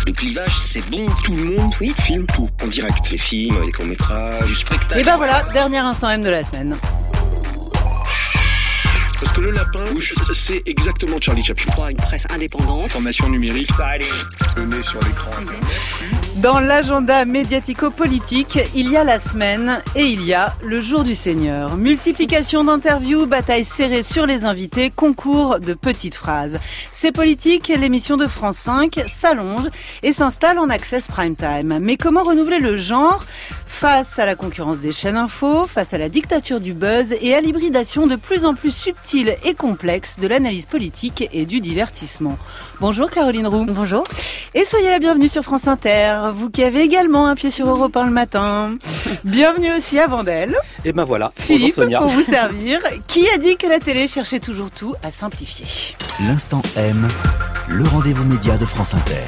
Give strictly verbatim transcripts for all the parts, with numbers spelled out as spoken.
Le clivage, c'est bon, tout le monde oui, filme tout. En direct, les films, les courts-métrages, du spectacle. Et ben voilà, dernier instant M de la semaine. Parce que le lapin, c'est exactement Charlie Chaplin. Une presse indépendante. Formation numérique. Le nez sur l'écran. Dans l'agenda médiatico-politique, il y a la semaine et il y a le jour du Seigneur. Multiplication d'interviews, bataille serrée sur les invités, concours de petites phrases. C'est politique, l'émission de France cinq s'allonge et s'installe en access prime time. Mais comment renouveler le genre face à la concurrence des chaînes info, face à la dictature du buzz et à l'hybridation de plus en plus subtile et complexe de l'analyse politique et du divertissement. Bonjour Caroline Roux. Bonjour. Et soyez la bienvenue sur France Inter, vous qui avez également un pied sur Europe un le matin. Bienvenue aussi à Vandel. Et ben voilà, Philippe, bonjour Sonia. Pour vous servir. Qui a dit que la télé cherchait toujours tout à simplifier? L'instant M, le rendez-vous média de France Inter.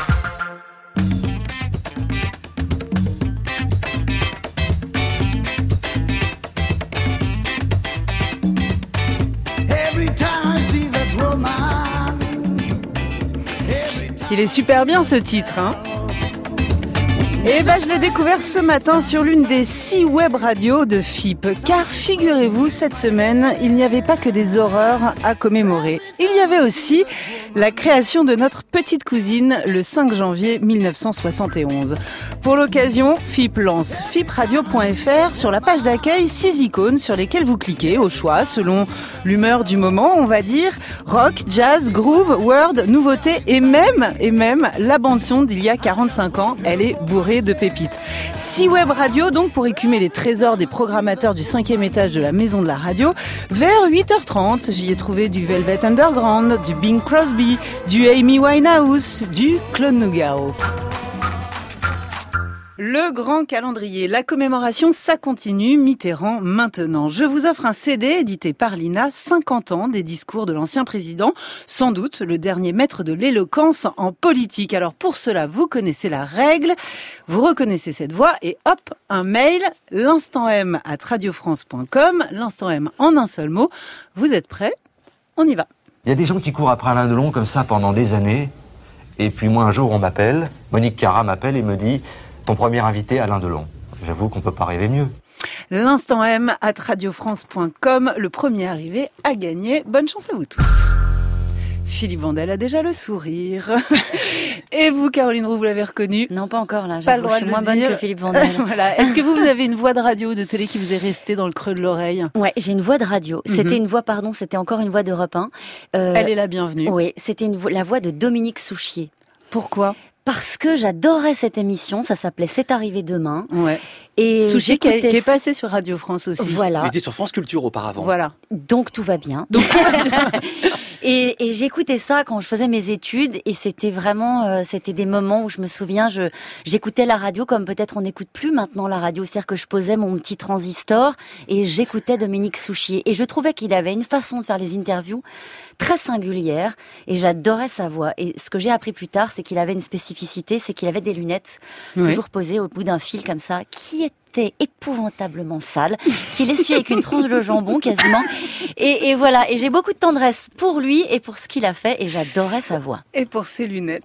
Il est super bien ce titre, hein. Et ben, je l'ai découvert ce matin sur l'une des six web radios de F I P. Car figurez-vous, cette semaine, il n'y avait pas que des horreurs à commémorer. Il y avait aussi la création de notre petite cousine le cinq janvier mille neuf cent soixante et onze. Pour l'occasion, F I P lance F I P radio point F R. Sur la page d'accueil, six icônes sur lesquelles vous cliquez au choix, selon l'humeur du moment, on va dire. Rock, jazz, groove, world, nouveauté et même, et même la bande-son d'il y a quarante-cinq ans. Elle est bourrée de pépites. Six web radios donc pour écumer les trésors des programmateurs du cinquième étage de la maison de la radio. Vers huit heures trente, j'y ai trouvé du Velvet Underground, du Bing Crosby, du Amy Winehouse, du Claude Nougaro. Le grand calendrier, la commémoration, ça continue, Mitterrand maintenant. Je vous offre un C D édité par l'I N A, cinquante ans des discours de l'ancien président, sans doute le dernier maître de l'éloquence en politique. Alors pour cela, vous connaissez la règle, vous reconnaissez cette voix et hop, un mail, l'instant M à radio france point com, l'instant M en un seul mot. Vous êtes prêts? On y va. Il y a des gens qui courent après Alain Delon comme ça pendant des années, et puis moi un jour on m'appelle, Monique Cara m'appelle et me dit... Ton premier invité, Alain Delon. J'avoue qu'on peut pas rêver mieux. L'instant M à radio france point com, le premier arrivé à gagner. Bonne chance à vous tous. Philippe Vandel a déjà le sourire. Et vous, Caroline Roux, vous l'avez reconnu? Non, pas encore là. Pas le droit je suis de moins le bonne dire. que Philippe Vandel. Voilà. Est-ce que vous, vous avez une voix de radio ou de télé qui vous est restée dans le creux de l'oreille? Ouais, j'ai une voix de radio. Mm-hmm. C'était une voix, pardon, c'était encore une voix d'Europe un. Euh, Elle est la bienvenue. Oui, c'était une vo- la voix de Dominique Souchier. Pourquoi? Parce que j'adorais cette émission, ça s'appelait C'est arrivé demain. Ouais. Et Souchier qui, qui est passé sur Radio France aussi. Voilà. Il était sur France Culture auparavant. Voilà. Donc tout va bien. Donc tout va bien. et, et j'écoutais ça quand je faisais mes études et c'était vraiment, euh, c'était des moments où je me souviens, je j'écoutais la radio comme peut-être on n'écoute plus maintenant la radio, c'est-à-dire que je posais mon petit transistor et j'écoutais Dominique Souchier et je trouvais qu'il avait une façon de faire les interviews très singulière et j'adorais sa voix. Et ce que j'ai appris plus tard, c'est qu'il avait une spécificité, c'est qu'il avait des lunettes oui. toujours posées au bout d'un fil comme ça, qui était épouvantablement sale, qu'il essuyait avec une tranche de jambon quasiment. Et, et voilà, et j'ai beaucoup de tendresse pour lui et pour ce qu'il a fait et j'adorais sa voix. Et pour ses lunettes.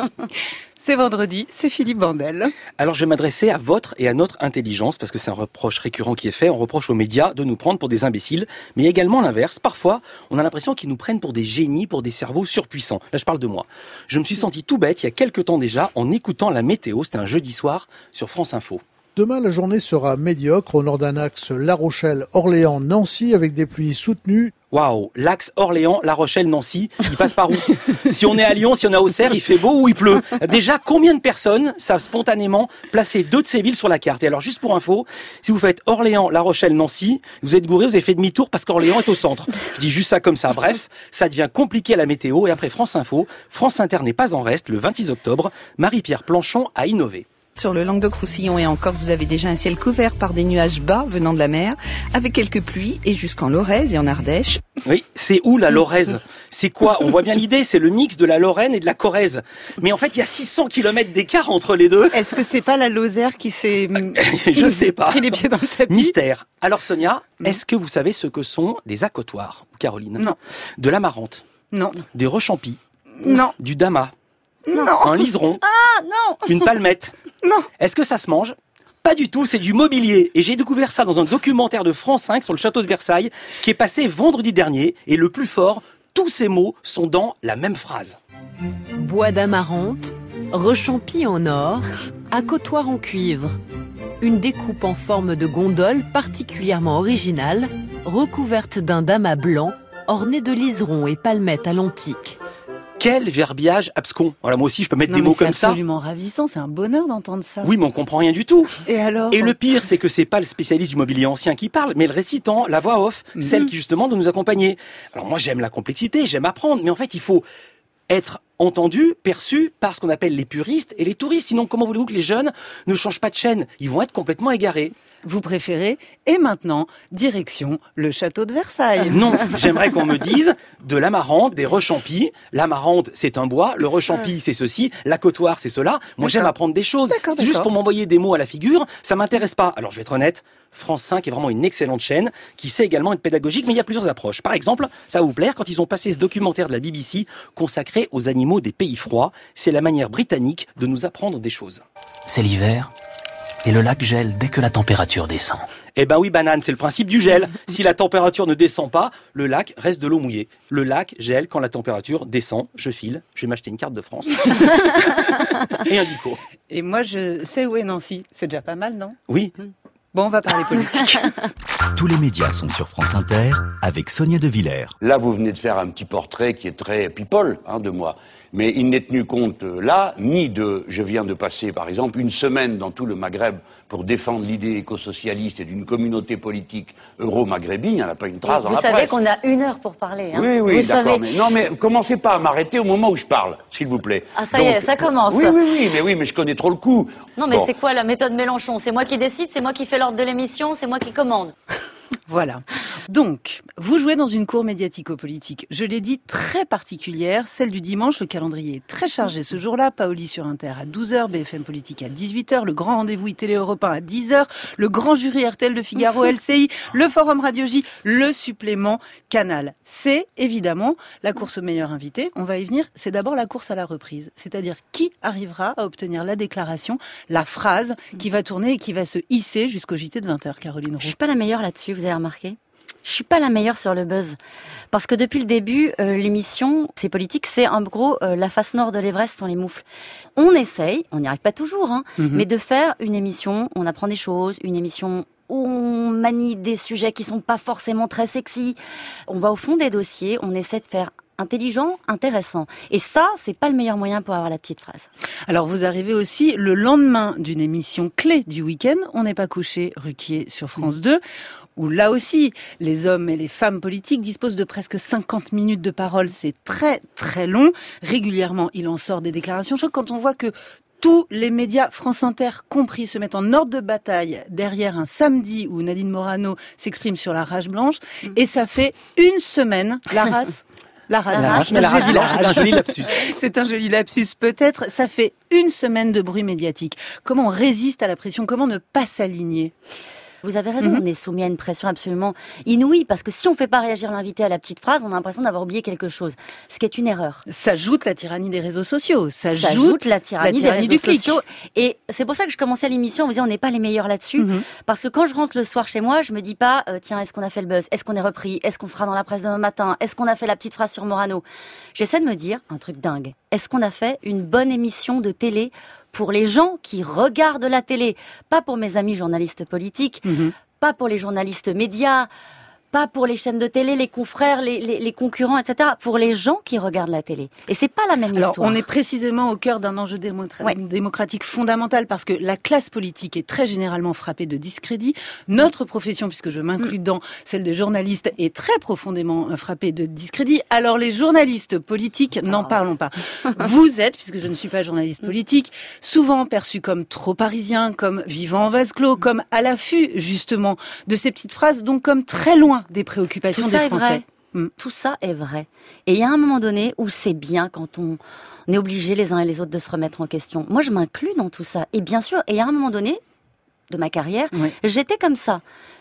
C'est vendredi, c'est Philippe Vandel. Alors je vais m'adresser à votre et à notre intelligence, parce que c'est un reproche récurrent qui est fait. On reproche aux médias de nous prendre pour des imbéciles, mais également l'inverse. Parfois, on a l'impression qu'ils nous prennent pour des génies, pour des cerveaux surpuissants. Là, je parle de moi. Je me suis senti tout bête il y a quelques temps déjà en écoutant la météo. C'était un jeudi soir sur France Info. Demain, la journée sera médiocre au nord d'un axe La Rochelle, Orléans, Nancy, avec des pluies soutenues. Waouh, l'axe Orléans, La Rochelle, Nancy, il passe par où? Si on est à Lyon, si on est à Auxerre, il fait beau ou il pleut? Déjà, combien de personnes savent spontanément placer deux de ces villes sur la carte? Et alors, juste pour info, si vous faites Orléans, La Rochelle, Nancy, vous êtes gouré, vous avez fait demi-tour parce qu'Orléans est au centre. Je dis juste ça comme ça. Bref, ça devient compliqué à la météo. Et après France Info, France Inter n'est pas en reste. Le vingt-six octobre, Marie-Pierre Planchon a innové. Sur le Languedoc-Roussillon et en Corse, vous avez déjà un ciel couvert par des nuages bas venant de la mer, avec quelques pluies, et jusqu'en Lorraise et en Ardèche. Oui, c'est où la Lorraise? C'est quoi? On voit bien l'idée, c'est le mix de la Lorraine et de la Corrèze. Mais en fait, il y a six cents kilomètres d'écart entre les deux. Est-ce que c'est pas la Lozère qui s'est Je sais pas. pris les pieds dans le tapis? Mystère. Alors Sonia, mmh. est-ce que vous savez ce que sont des accotoirs, Caroline? Non. De l'amarante? Non. Des rechampis? Non. Du damas? Non. Un liseron. Ah non. Une palmette. Non. Est-ce que ça se mange ? Pas du tout, c'est du mobilier. Et j'ai découvert ça dans un documentaire de France cinq sur le château de Versailles qui est passé vendredi dernier. Et le plus fort, tous ces mots sont dans la même phrase. Bois d'amarante, rechampis en or, accotoir en cuivre. Une découpe en forme de gondole particulièrement originale, recouverte d'un damas blanc, orné de liserons et palmettes à l'antique. Quel verbiage abscon. Voilà, moi aussi, je peux mettre Non, des mais mots c'est comme ça. absolument ravissant, c'est un bonheur d'entendre ça. Oui, mais on comprend rien du tout. Et alors ? Et le pire, c'est que c'est pas le spécialiste du mobilier ancien qui parle, mais le récitant, la voix off, Mhm. celle qui justement doit nous accompagner. Alors moi, j'aime la complexité, j'aime apprendre, mais en fait, il faut être entendu, perçu par ce qu'on appelle les puristes et les touristes. Sinon, comment voulez-vous que les jeunes ne changent pas de chaîne ? Ils vont être complètement égarés. Vous préférez ? Et maintenant, direction le château de Versailles. Non, j'aimerais qu'on me dise de l'amarante, des rechampis. L'amarante, c'est un bois. Le rechampi, c'est ceci. L'accotoir, c'est cela. Moi, D'accord. j'aime apprendre des choses. D'accord, C'est juste d'accord. pour m'envoyer des mots à la figure. Ça m'intéresse pas. Alors, je vais être honnête. France cinq est vraiment une excellente chaîne qui sait également être pédagogique, mais il y a plusieurs approches. Par exemple, ça va vous plaire, quand ils ont passé ce documentaire de la B B C consacré aux animaux des pays froids, c'est la manière britannique de nous apprendre des choses. C'est l'hiver, et le lac gèle dès que la température descend. Eh ben oui, banane, c'est le principe du gel. Si la température ne descend pas, le lac reste de l'eau mouillée. Le lac gèle quand la température descend. Je file, je vais m'acheter une carte de France. Et un dico. Et moi, je sais où est Nancy. C'est déjà pas mal, non ? Oui. Bon, on va parler politique. Tous les médias sont sur France Inter avec Sonia De Villers. Là, vous venez de faire un petit portrait qui est très people hein, de moi. Mais il n'est tenu compte euh, là, ni de... Je viens de passer, par exemple, une semaine dans tout le Maghreb pour défendre l'idée éco-socialiste et d'une communauté politique euro-maghrébine. Il n'y en a pas une trace dans Vous la savez presse. qu'on a une heure pour parler. Hein. Oui, oui, Vous d'accord. savez. Mais, non, mais commencez pas à m'arrêter au moment où je parle, s'il vous plaît. Ah, ça y est, ça commence. Oui, oui, oui, mais oui, mais je connais trop le coup. Non, mais Bon. c'est quoi la méthode Mélenchon ? C'est moi qui décide, c'est moi qui fais l'ordre de l'émission, c'est moi qui commande. Voilà. Donc, vous jouez dans une cour médiatico-politique, je l'ai dit, très particulière, celle du dimanche. Le calendrier est très chargé ce jour-là. Paoli sur Inter à douze heures, B F M Politique à dix-huit heures, le grand rendez-vous iTélé Europe un à dix heures, le grand jury R T L de Figaro L C I, le forum Radio J, le supplément Canal. C'est évidemment la course au meilleur invité. On va y venir. C'est d'abord la course à la reprise. C'est-à-dire qui arrivera à obtenir la déclaration, la phrase qui va tourner et qui va se hisser jusqu'au J T de vingt heures, Caroline Roux. Je suis pas la meilleure là-dessus, vous avez remarqué ? Je suis pas la meilleure sur le buzz. Parce que depuis le début, euh, l'émission, c'est politique, c'est en gros euh, la face nord de l'Everest sans les moufles. On essaye, on n'y arrive pas toujours, hein, Mhm. mais de faire une émission, on apprend des choses, une émission où on manie des sujets qui sont pas forcément très sexy. On va au fond des dossiers, on essaie de faire intelligent, intéressant. Et ça, c'est pas le meilleur moyen pour avoir la petite phrase. Alors vous arrivez aussi le lendemain d'une émission clé du week-end, On n'est pas couché, Ruquier sur France deux, où là aussi, les hommes et les femmes politiques disposent de presque cinquante minutes de parole. C'est très très long. Régulièrement, il en sort des déclarations. Je crois que quand on voit que tous les médias, France Inter compris, se mettent en ordre de bataille derrière un samedi où Nadine Morano s'exprime sur la rage blanche, et ça fait une semaine, la race... La race, La race, mais la J'ai race dit blanche, c'est un joli lapsus. C'est un joli lapsus, peut-être. Ça fait une semaine de bruit médiatique. Comment on résiste à la pression ? Comment ne pas s'aligner ? Vous avez raison, Mhm. on est soumis à une pression absolument inouïe, parce que si on fait pas réagir l'invité à la petite phrase, on a l'impression d'avoir oublié quelque chose, ce qui est une erreur. S'ajoute la tyrannie des réseaux sociaux. Ça S'ajoute ajoute la tyrannie, la tyrannie des du réseaux clic. sociaux. Et c'est pour ça que je commençais l'émission en vous disant on n'est pas les meilleurs là-dessus. Mhm. Parce que quand je rentre le soir chez moi, je me dis pas, euh, tiens, est-ce qu'on a fait le buzz? Est-ce qu'on est repris? Est-ce qu'on sera dans la presse demain matin? Est-ce qu'on a fait la petite phrase sur Morano? J'essaie de me dire un truc dingue. Est-ce qu'on a fait une bonne émission de télé pour les gens qui regardent la télé? Pas pour mes amis journalistes politiques, Mhm. pas pour les journalistes médias, pas pour les chaînes de télé, les confrères, les, les, les concurrents, et cetera. Pour les gens qui regardent la télé. Et c'est pas la même Alors, histoire. on est précisément au cœur d'un enjeu démo- Ouais. démocratique fondamental, parce que la classe politique est très généralement frappée de discrédit. Notre profession, puisque je m'inclus dedans, celle des journalistes, est très profondément euh, frappée de discrédit. Alors, les journalistes politiques, n'en Ah. parlons pas. Vous êtes, puisque je ne suis pas journaliste politique, souvent perçus comme trop parisiens, comme vivant en vase clos, comme à l'affût, justement, de ces petites phrases, donc comme très loin des préoccupations Tout des ça est Français. vrai. Mm. Tout ça est vrai. Et il y a un moment donné où c'est bien quand on, on est obligés les uns et les autres de se remettre en question. Moi, je m'inclus dans tout ça. Et bien sûr, et il y a un moment donné de ma carrière, Oui. j'étais comme ça.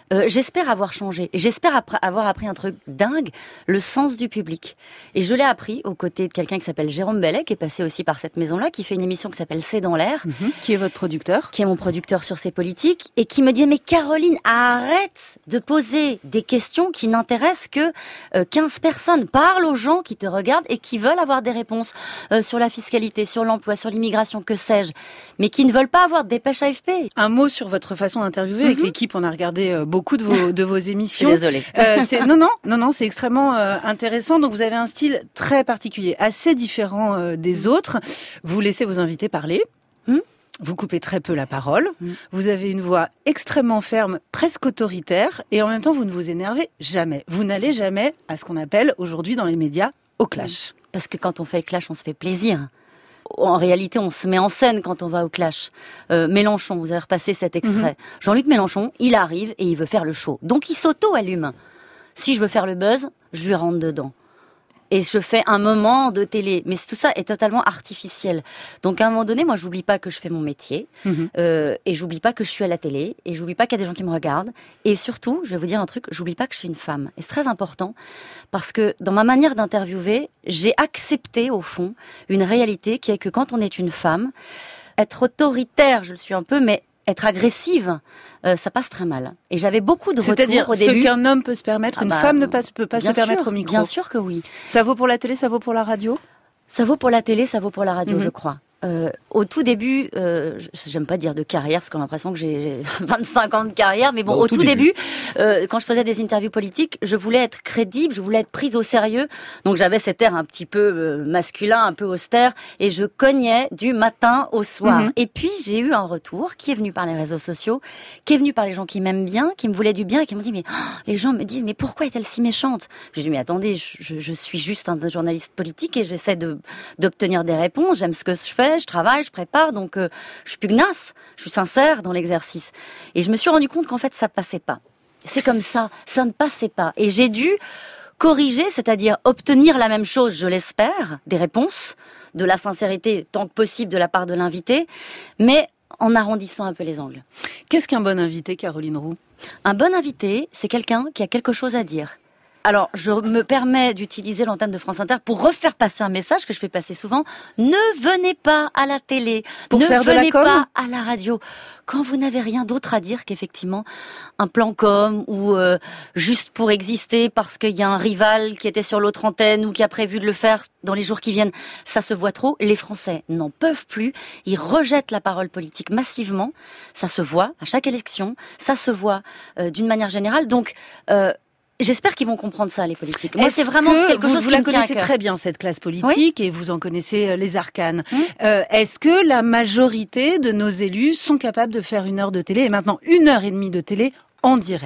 Euh, j'espère avoir changé. Et j'espère après, avoir appris un truc dingue, le sens du public. Et je l'ai appris aux côtés de quelqu'un qui s'appelle Jérôme Bellet, qui est passé aussi par cette maison-là, qui fait une émission qui s'appelle C'est dans l'air. Mmh. Qui est votre producteur ? Qui est mon producteur sur ces politiques. Et qui me dit, mais Caroline, arrête de poser des questions qui n'intéressent que euh, quinze personnes. Parle aux gens qui te regardent et qui veulent avoir des réponses euh, sur la fiscalité, sur l'emploi, sur l'immigration, que sais-je. Mais qui ne veulent pas avoir de dépêche A F P. Un mot sur votre façon d'interviewer. Mmh. Avec l'équipe, on a regardé euh, beaucoup de vos, de vos émissions. Je suis désolée. Euh, c'est, non, non, non, non, c'est extrêmement euh, intéressant. Donc, vous avez un style très particulier, assez différent euh, des autres. Vous laissez vos invités parler. Mmh. Vous coupez très peu la parole. Mmh. Vous avez une voix extrêmement ferme, presque autoritaire. Et en même temps, vous ne vous énervez jamais. Vous n'allez jamais à ce qu'on appelle aujourd'hui dans les médias au clash. Parce que quand on fait le clash, on se fait plaisir. En réalité, on se met en scène quand on va au clash. Euh, Mélenchon, vous avez repassé cet extrait. Mmh. Jean-Luc Mélenchon, il arrive et il veut faire le show. Donc il s'auto-allume. Si je veux faire le buzz, je lui rentre dedans. Et je fais un moment de télé. Mais tout ça est totalement artificiel. Donc à un moment donné, moi, j'oublie pas que je fais mon métier. Mmh. Euh, et j'oublie pas que je suis à la télé. Et j'oublie pas qu'il y a des gens qui me regardent. Et surtout, je vais vous dire un truc, j'oublie pas que je suis une femme. Et c'est très important. Parce que dans ma manière d'interviewer, j'ai accepté, au fond, une réalité qui est que quand on est une femme, être autoritaire, je le suis un peu, mais être agressive, euh, ça passe très mal. Et j'avais beaucoup de retours C'est-à-dire, au début. Ce qu'un homme peut se permettre, ah une bah, femme ne peut pas se sûr, permettre au micro. Bien sûr que oui. Ça vaut pour la télé, ça vaut pour la radio ? Ça vaut pour la télé, ça vaut pour la radio, mmh. je crois. Euh, au tout début, euh, j'aime pas dire de carrière parce qu'on a l'impression que j'ai vingt-cinq ans de carrière, mais bon, bah, au, au tout, tout début, début euh, quand je faisais des interviews politiques, je voulais être crédible, je voulais être prise au sérieux, donc j'avais cet air un petit peu euh, masculin, un peu austère, et je cognais du matin au soir. Mmh. Et puis j'ai eu un retour qui est venu par les réseaux sociaux, qui est venu par les gens qui m'aiment bien, qui me voulaient du bien, et qui m'ont dit mais oh, les gens me disent mais pourquoi est-elle si méchante ? J'ai dit mais attendez, je, je, je suis juste un journaliste politique et j'essaie de d'obtenir des réponses, j'aime ce que je fais. Je travaille, je prépare, donc euh, je suis pugnace, je suis sincère dans l'exercice. Et je me suis rendu compte qu'en fait, ça passait pas. C'est comme ça, ça ne passait pas. Et j'ai dû corriger, c'est-à-dire obtenir la même chose, je l'espère, des réponses, de la sincérité tant que possible de la part de l'invité, mais en arrondissant un peu les angles. Qu'est-ce qu'un bon invité, Caroline Roux ? Un bon invité, c'est quelqu'un qui a quelque chose à dire. Alors, je me permets d'utiliser l'antenne de France Inter pour refaire passer un message que je fais passer souvent. Ne venez pas à la télé, pour ne faire venez de la pas à la radio. Quand vous n'avez rien d'autre à dire qu'effectivement un plan com ou euh, juste pour exister parce qu'il y a un rival qui était sur l'autre antenne ou qui a prévu de le faire dans les jours qui viennent, ça se voit trop. Les Français n'en peuvent plus. Ils rejettent la parole politique massivement. Ça se voit à chaque élection. Ça se voit euh, d'une manière générale. Donc... Euh, J'espère qu'ils vont comprendre ça, les politiques. Moi, Est-ce c'est vraiment que quelque vous, chose vous qui la me tient à connaissez cœur. très bien, cette classe politique, oui. et vous en connaissez les arcanes. Mmh. Euh, est-ce que la majorité de nos élus sont capables de faire une heure de télé, et maintenant une heure et demie de télé en direct ?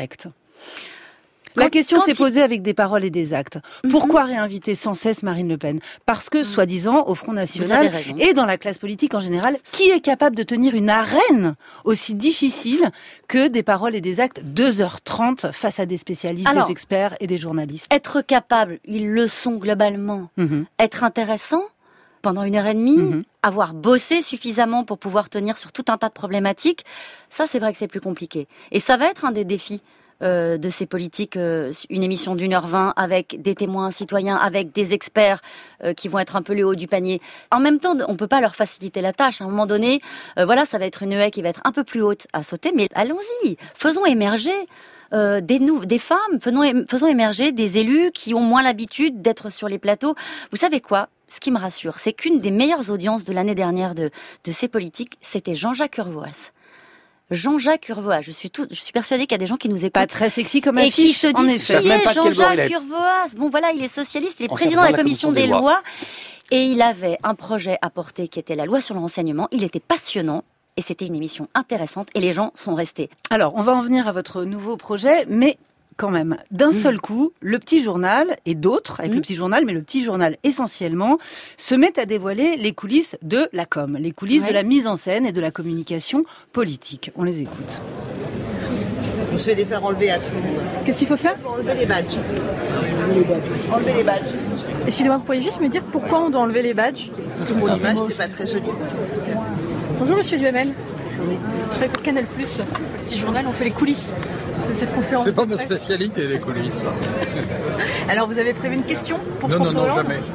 La Quand, question quand s'est il... posée avec des paroles et des actes. Mm-hmm. Pourquoi réinviter sans cesse Marine Le Pen ? Parce que, mm-hmm. soi-disant, au Front National et dans la classe politique en général, qui est capable de tenir une arène aussi difficile que des paroles et des actes deux heures trente face à des spécialistes, Alors, des experts et des journalistes ? Être capable, ils le sont globalement. Mm-hmm. Être intéressant pendant une heure et demie, mm-hmm. avoir bossé suffisamment pour pouvoir tenir sur tout un tas de problématiques, ça c'est vrai que c'est plus compliqué. Et ça va être un des défis Euh, de ces politiques, euh, une émission d'une heure vingt avec des témoins citoyens, avec des experts euh, qui vont être un peu le haut du panier. En même temps, on peut pas leur faciliter la tâche. À un moment donné, euh, voilà, ça va être une haie qui va être un peu plus haute à sauter, mais allons-y, faisons émerger euh, des, nou- des femmes, faisons, é- faisons émerger des élus qui ont moins l'habitude d'être sur les plateaux. Vous savez quoi ? Ce qui me rassure, c'est qu'une des meilleures audiences de l'année dernière de, de ces politiques, c'était Jean-Jacques Urvoas. Jean-Jacques Urvoas. Je suis tout, je suis persuadée qu'il y a des gens qui nous écoutent. Pas très sexy comme affiche, affiche, et qui se disent, en effet. qui est Jean-Jacques Urvoas. Bon, voilà, il est socialiste, il est en président de la, la commission, commission des, des lois. lois. Et il avait un projet à porter qui était la loi sur le renseignement. Il était passionnant. Et c'était une émission intéressante. Et les gens sont restés. Alors, on va en venir à votre nouveau projet, mais quand même, d'un mmh. seul coup, le petit journal et d'autres, avec mmh. le petit journal, mais le petit journal essentiellement, se mettent à dévoiler les coulisses de la com, les coulisses ouais. de la mise en scène et de la communication politique. On les écoute. Je vais les faire enlever à tout le monde. Qu'est-ce qu'il faut faire ? Enlever les badges. Enlever les badges. Excusez-moi, vous pourriez juste me dire pourquoi on doit enlever les badges ? Parce que pour l'image, c'est pas très joli. Bonjour Monsieur Duhamel. Je travaille pour Canal plus. Petit journal, on fait les coulisses de cette conférence. C'est pas ma spécialité, les coulisses. Alors, vous avez prévu une question pour non, François Non, non, Hollande ? jamais.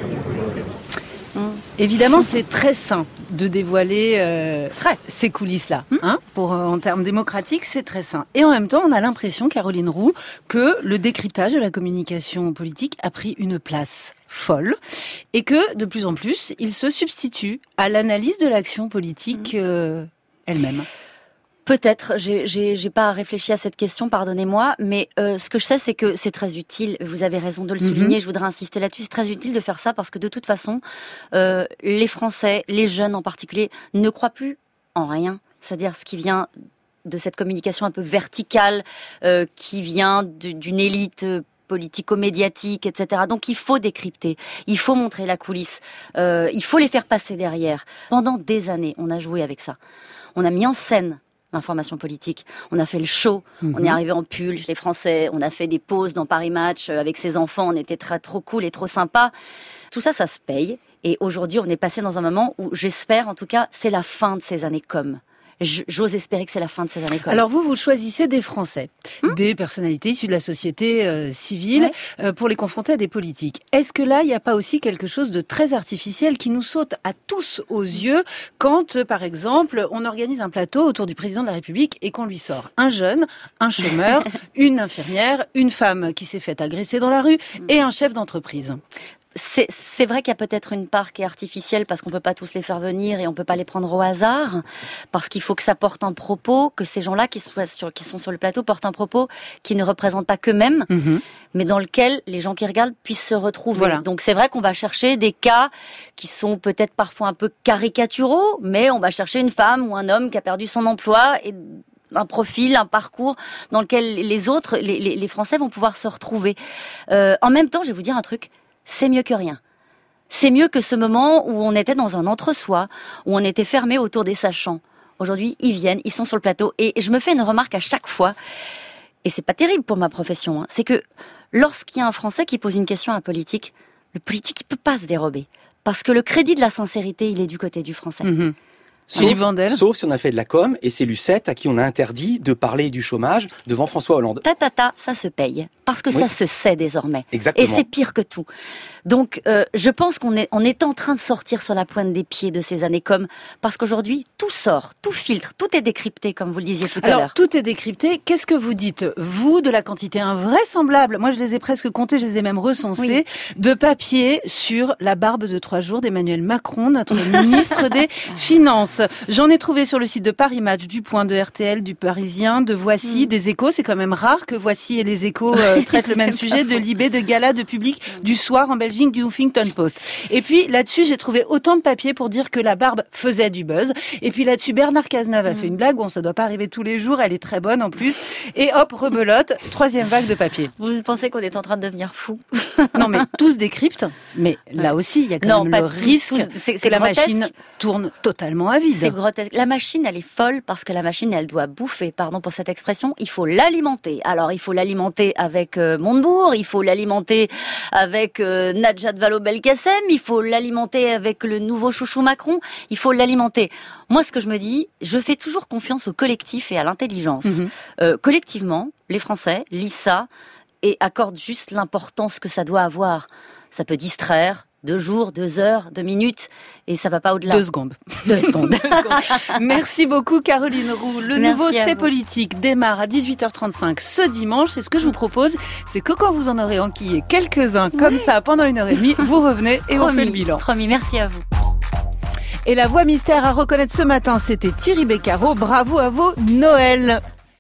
Évidemment, c'est très sain de dévoiler euh, très, ces coulisses-là. Hein, pour, euh, en termes démocratiques, c'est très sain. Et en même temps, on a l'impression, Caroline Roux, que le décryptage de la communication politique a pris une place folle et que, de plus en plus, il se substitue à l'analyse de l'action politique euh, elle-même. Peut-être, j'ai, j'ai, j'ai pas réfléchi à cette question, pardonnez-moi, mais euh, ce que je sais, c'est que c'est très utile. Vous avez raison de le souligner. Mm-hmm. Je voudrais insister là-dessus. C'est très utile de faire ça parce que de toute façon, euh, les Français, les jeunes en particulier, ne croient plus en rien. C'est-à-dire ce qui vient de cette communication un peu verticale, euh, qui vient de, d'une élite. Euh, politico-médiatique, et cetera. Donc il faut décrypter, il faut montrer la coulisse, euh, il faut les faire passer derrière. Pendant des années, on a joué avec ça. On a mis en scène l'information politique. On a fait le show. Mm-hmm. On est arrivé en pull, les Français. On a fait des pauses dans Paris Match avec ses enfants. On était très trop cool et trop sympa. Tout ça, ça se paye. Et aujourd'hui, on est passé dans un moment où, j'espère, en tout cas, c'est la fin de ces années com. J'ose espérer que c'est la fin de ces années. Alors vous, vous choisissez des Français, hum des personnalités issues de la société euh, civile, ouais. euh, pour les confronter à des politiques. Est-ce que là, il n'y a pas aussi quelque chose de très artificiel qui nous saute à tous aux yeux quand, euh, par exemple, on organise un plateau autour du président de la République et qu'on lui sort un jeune, un chômeur, une infirmière, une femme qui s'est faite agresser dans la rue et un chef d'entreprise? C'est, c'est vrai qu'il y a peut-être une part qui est artificielle parce qu'on peut pas tous les faire venir et on peut pas les prendre au hasard, parce qu'il faut que ça porte un propos, que ces gens-là qui, soient sur, qui sont sur le plateau portent un propos qui ne représente pas qu'eux-mêmes, mmh. mais dans lequel les gens qui regardent puissent se retrouver. Voilà. Donc c'est vrai qu'on va chercher des cas qui sont peut-être parfois un peu caricaturaux, mais on va chercher une femme ou un homme qui a perdu son emploi et un profil, un parcours dans lequel les autres, les, les, les Français vont pouvoir se retrouver. Euh, en même temps, je vais vous dire un truc, c'est mieux que rien. C'est mieux que ce moment où on était dans un entre-soi, où on était fermé autour des sachants. Aujourd'hui, ils viennent, ils sont sur le plateau, et je me fais une remarque à chaque fois, et c'est pas terrible pour ma profession, hein, c'est que lorsqu'il y a un Français qui pose une question à un politique, le politique, il peut pas se dérober. Parce que le crédit de la sincérité, il est du côté du Français. Mmh. Sauf, sauf si on a fait de la com, et c'est Lucette à qui on a interdit de parler du chômage devant François Hollande. Ta ta ta, ça se paye. Parce que oui. ça se sait désormais. Exactement. Et c'est pire que tout. Donc, euh, je pense qu'on est, on est en train de sortir sur la pointe des pieds de ces années com, parce qu'aujourd'hui, tout sort, tout filtre, tout est décrypté, comme vous le disiez tout Alors, à l'heure. Alors, tout est décrypté. Qu'est-ce que vous dites, vous, de la quantité invraisemblable, moi je les ai presque comptés, je les ai même recensés, oui. de papiers sur la barbe de trois jours d'Emmanuel Macron, notre ministre des Finances. J'en ai trouvé sur le site de Paris Match, du Point, de R T L, du Parisien, de Voici, mmh. des Échos. C'est quand même rare que Voici et les Échos euh, traitent le même sujet, de Libé, de Gala, de Public, du Soir en Belgique, du Huffington Post. Et puis là-dessus, j'ai trouvé autant de papiers pour dire que la barbe faisait du buzz. Et puis là-dessus, Bernard Cazeneuve a mmh. fait une blague. Bon, ça doit pas arriver tous les jours. Elle est très bonne en plus. Et hop, rebelote. Troisième vague de papier. Vous pensez qu'on est en train de devenir fou? Non, mais tous décryptent. Mais là ouais. aussi, il y a quand non, même le tous, risque tous, c'est, que c'est la grotesque. Machine tourne totalement à vide. C'est grotesque. La machine, elle est folle parce que la machine, elle doit bouffer. Pardon pour cette expression. Il faut l'alimenter. Alors, il faut l'alimenter avec euh, Montebourg. Il faut l'alimenter avec euh, Najat Vallaud-Belkacem. Il faut l'alimenter avec le nouveau chouchou Macron. Il faut l'alimenter. Moi, ce que je me dis, je fais toujours confiance au collectif et à l'intelligence. Mmh. Euh, collectivement, les Français lisent ça et accordent juste l'importance que ça doit avoir. Ça peut distraire. Deux jours, deux heures, deux minutes, et ça va pas au-delà. Deux secondes. Deux secondes. Merci beaucoup, Caroline Roux. Le Merci nouveau C'est Politique démarre à dix-huit heures trente-cinq ce dimanche. Et ce que je vous propose, c'est que quand vous en aurez enquillé quelques-uns comme oui. ça pendant une heure et demie, vous revenez et promis, on fait le bilan. Promis, merci à vous. Et la voix mystère à reconnaître ce matin, c'était Thierry Beccaro. Bravo à vous, Noël.